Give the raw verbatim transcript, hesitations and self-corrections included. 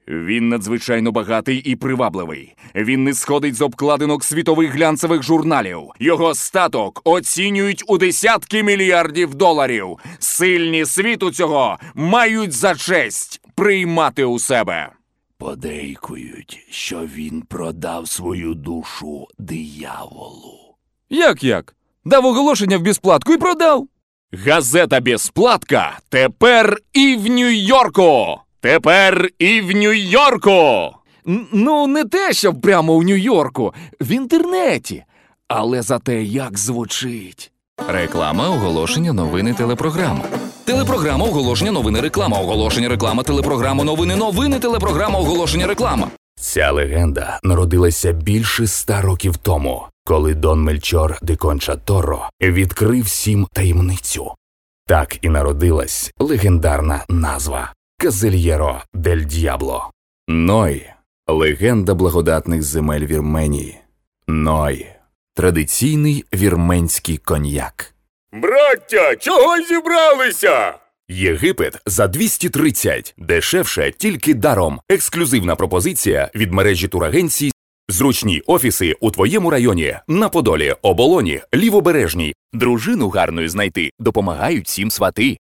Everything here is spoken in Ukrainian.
Він надзвичайно багатий і привабливий. Він не сходить з обкладинок світових глянцевих журналів. Його статок оцінюють у десятки мільярдів доларів. Сильні світу цього мають за честь приймати у себе. Подейкують, що він продав свою душу дияволу. Як-як? Дав оголошення в безплатку і продав. Газета «Безплатка» тепер і в Нью-Йорку! Тепер і в Нью-Йорку! Н- Ну, не те, щоб прямо у Нью-Йорку, в інтернеті. Але зате як звучить. Реклама, оголошення, новини, телепрограма. Телепрограма, оголошення, новини, реклама. Оголошення, реклама, телепрограма, новини, новини, телепрограма, оголошення, реклама. Ця легенда народилася більше ста років тому, коли Дон Мельчор де Конча Торро відкрив всім таємницю. Так і народилась легендарна назва «Казельєро дель Д'ябло». Ной – легенда благодатних земель Вірменії. Ной – традиційний вірменський коньяк. Браття, чого зібралися? Єгипет за двісті тридцять. Дешевше тільки даром. Ексклюзивна пропозиція від мережі турагенцій. Зручні офіси у твоєму районі. На Подолі, Оболоні, Лівобережній. Дружину гарною знайти допомагають сім свати.